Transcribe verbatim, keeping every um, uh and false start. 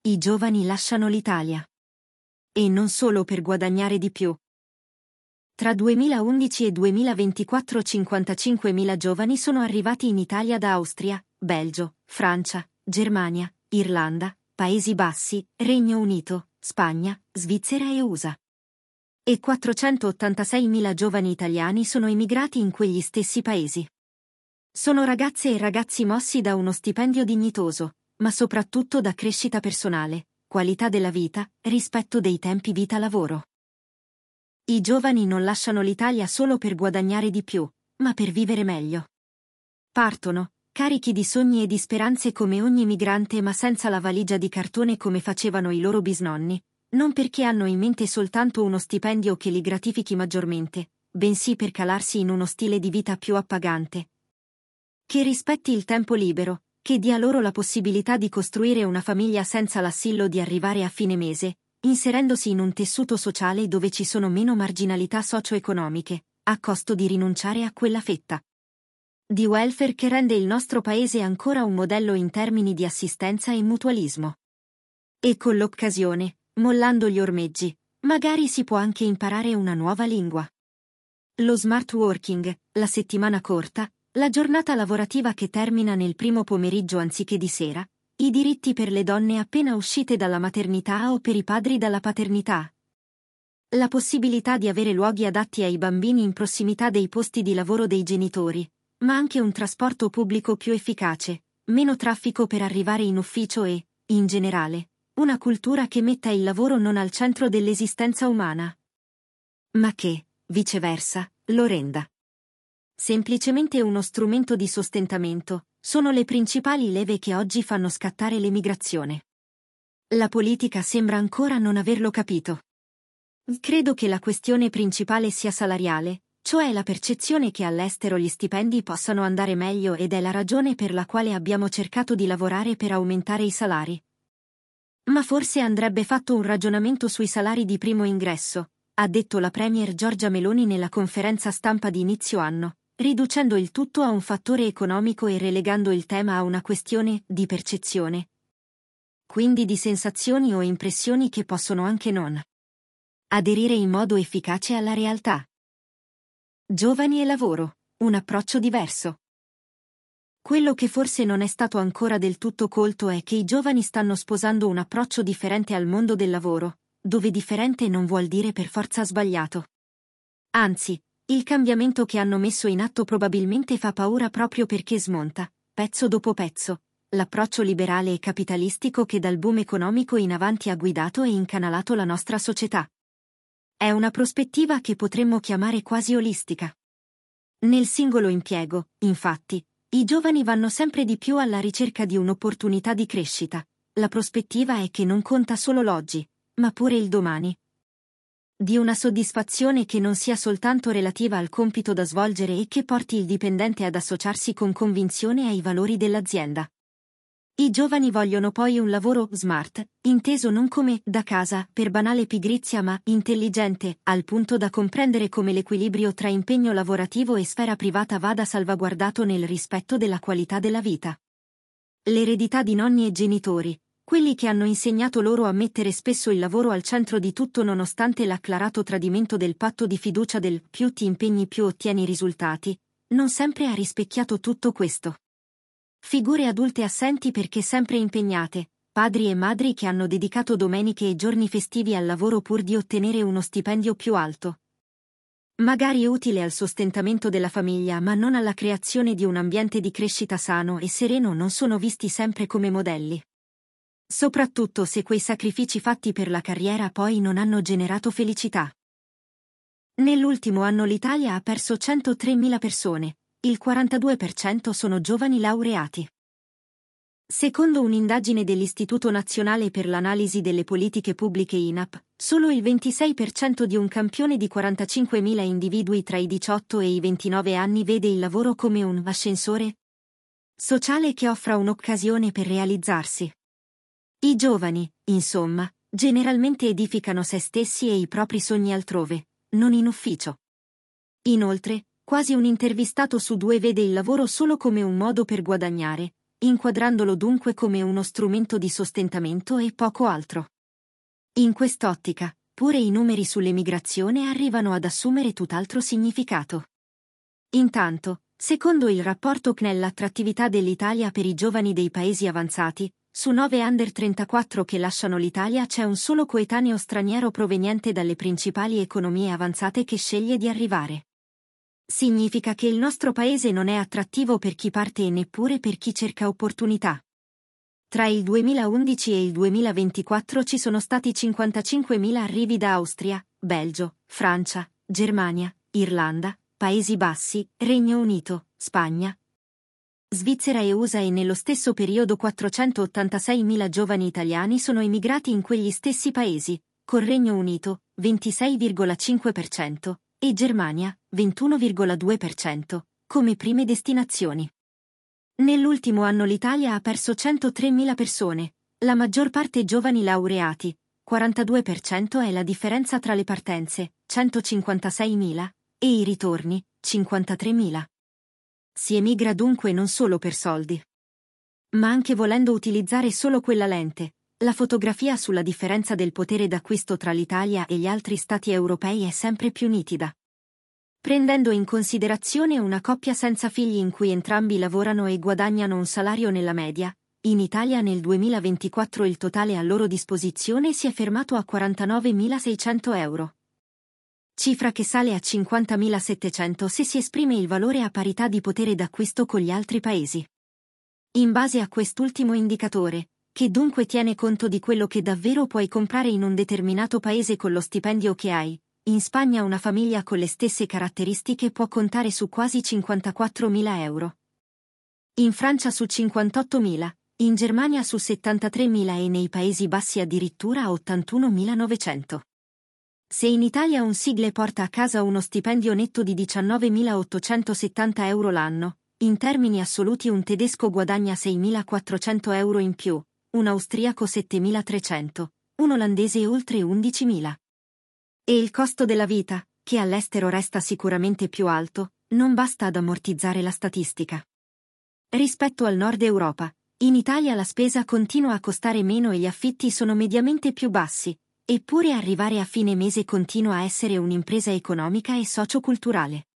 I giovani lasciano l'Italia. E non solo per guadagnare di più. Tra duemilaundici e duemilaventiquattro cinquantacinquemila giovani sono arrivati in Italia da Austria, Belgio, Francia, Germania, Irlanda, Paesi Bassi, Regno Unito, Spagna, Svizzera e U S A. E quattrocentottantaseimila giovani italiani sono emigrati in quegli stessi paesi. Sono ragazze e ragazzi mossi da uno stipendio dignitoso, ma soprattutto da crescita personale, qualità della vita, rispetto dei tempi vita-lavoro. I giovani non lasciano l'Italia solo per guadagnare di più, ma per vivere meglio. Partono, carichi di sogni e di speranze come ogni migrante, ma senza la valigia di cartone come facevano i loro bisnonni, non perché hanno in mente soltanto uno stipendio che li gratifichi maggiormente, bensì per calarsi in uno stile di vita più appagante, che rispetti il tempo libero, che dia loro la possibilità di costruire una famiglia senza l'assillo di arrivare a fine mese, inserendosi in un tessuto sociale dove ci sono meno marginalità socio-economiche, a costo di rinunciare a quella fetta di welfare che rende il nostro paese ancora un modello in termini di assistenza e mutualismo. E con l'occasione, mollando gli ormeggi, magari si può anche imparare una nuova lingua. Lo smart working, la settimana corta, la giornata lavorativa che termina nel primo pomeriggio anziché di sera, i diritti per le donne appena uscite dalla maternità o per i padri dalla paternità. La possibilità di avere luoghi adatti ai bambini in prossimità dei posti di lavoro dei genitori, ma anche un trasporto pubblico più efficace, meno traffico per arrivare in ufficio e, in generale, una cultura che metta il lavoro non al centro dell'esistenza umana, ma che, viceversa, lo renda semplicemente uno strumento di sostentamento, sono le principali leve che oggi fanno scattare l'emigrazione. La politica sembra ancora non averlo capito. Credo che la questione principale sia salariale, cioè la percezione che all'estero gli stipendi possano andare meglio, ed è la ragione per la quale abbiamo cercato di lavorare per aumentare i salari. Ma forse andrebbe fatto un ragionamento sui salari di primo ingresso, ha detto la Premier Giorgia Meloni nella conferenza stampa di inizio anno, riducendo il tutto a un fattore economico e relegando il tema a una questione di percezione. Quindi di sensazioni o impressioni che possono anche non aderire in modo efficace alla realtà. Giovani e lavoro, un approccio diverso. Quello che forse non è stato ancora del tutto colto è che i giovani stanno sposando un approccio differente al mondo del lavoro, dove differente non vuol dire per forza sbagliato. Anzi, il cambiamento che hanno messo in atto probabilmente fa paura proprio perché smonta, pezzo dopo pezzo, l'approccio liberale e capitalistico che dal boom economico in avanti ha guidato e incanalato la nostra società. È una prospettiva che potremmo chiamare quasi olistica. Nel singolo impiego, infatti, i giovani vanno sempre di più alla ricerca di un'opportunità di crescita. La prospettiva è che non conta solo l'oggi, ma pure il domani. Di una soddisfazione che non sia soltanto relativa al compito da svolgere e che porti il dipendente ad associarsi con convinzione ai valori dell'azienda. I giovani vogliono poi un lavoro smart, inteso non come da casa per banale pigrizia, ma intelligente, al punto da comprendere come l'equilibrio tra impegno lavorativo e sfera privata vada salvaguardato nel rispetto della qualità della vita. L'eredità di nonni e genitori, quelli che hanno insegnato loro a mettere spesso il lavoro al centro di tutto nonostante l'acclarato tradimento del patto di fiducia del più ti impegni più ottieni risultati, non sempre ha rispecchiato tutto questo. Figure adulte assenti perché sempre impegnate, padri e madri che hanno dedicato domeniche e giorni festivi al lavoro pur di ottenere uno stipendio più alto. Magari utile al sostentamento della famiglia, ma non alla creazione di un ambiente di crescita sano e sereno, non sono visti sempre come modelli. Soprattutto se quei sacrifici fatti per la carriera poi non hanno generato felicità. Nell'ultimo anno l'Italia ha perso centotremila persone, il quarantadue per cento sono giovani laureati. Secondo un'indagine dell'Istituto Nazionale per l'Analisi delle Politiche Pubbliche I N A P, solo il ventisei per cento di un campione di quarantacinquemila individui tra i diciotto e i ventinove anni vede il lavoro come un ascensore sociale che offra un'occasione per realizzarsi. I giovani, insomma, generalmente edificano se stessi e i propri sogni altrove, non in ufficio. Inoltre, quasi un intervistato su due vede il lavoro solo come un modo per guadagnare, inquadrandolo dunque come uno strumento di sostentamento e poco altro. In quest'ottica, pure i numeri sull'emigrazione arrivano ad assumere tutt'altro significato. Intanto, secondo il rapporto C N E L l'attrattività dell'Italia per i giovani dei paesi avanzati, su nove under trentaquattro che lasciano l'Italia c'è un solo coetaneo straniero proveniente dalle principali economie avanzate che sceglie di arrivare. Significa che il nostro paese non è attrattivo per chi parte e neppure per chi cerca opportunità. Tra il duemilaundici e il duemilaventiquattro ci sono stati cinquantacinquemila arrivi da Austria, Belgio, Francia, Germania, Irlanda, Paesi Bassi, Regno Unito, Spagna, Svizzera e U S A e nello stesso periodo quattrocentottantaseimila giovani italiani sono emigrati in quegli stessi paesi, col Regno Unito, ventisei virgola cinque per cento, e Germania, ventuno virgola due per cento, come prime destinazioni. Nell'ultimo anno l'Italia ha perso centotremila persone, la maggior parte giovani laureati, quarantadue per cento è la differenza tra le partenze, centocinquantaseimila, e i ritorni, cinquantatremila. Si emigra dunque non solo per soldi, ma anche volendo utilizzare solo quella lente. La fotografia sulla differenza del potere d'acquisto tra l'Italia e gli altri stati europei è sempre più nitida. Prendendo in considerazione una coppia senza figli in cui entrambi lavorano e guadagnano un salario nella media, in Italia nel duemilaventiquattro il totale a loro disposizione si è fermato a quarantanovemilaseicento euro. Cifra che sale a cinquantamilasettecento se si esprime il valore a parità di potere d'acquisto con gli altri paesi. In base a quest'ultimo indicatore, che dunque tiene conto di quello che davvero puoi comprare in un determinato paese con lo stipendio che hai, in Spagna una famiglia con le stesse caratteristiche può contare su quasi cinquantaquattromila euro. In Francia su cinquantottomila, in Germania su settantatremila e nei Paesi Bassi addirittura a ottantunomilanovecento. Se in Italia un sigle porta a casa uno stipendio netto di diciannovemilaottocentosettanta euro l'anno, in termini assoluti un tedesco guadagna seimilaquattrocento euro in più, un austriaco settemilatrecento, un olandese oltre undicimila. E il costo della vita, che all'estero resta sicuramente più alto, non basta ad ammortizzare la statistica. Rispetto al Nord Europa, in Italia la spesa continua a costare meno e gli affitti sono mediamente più bassi, eppure arrivare a fine mese continua a essere un'impresa economica e socioculturale.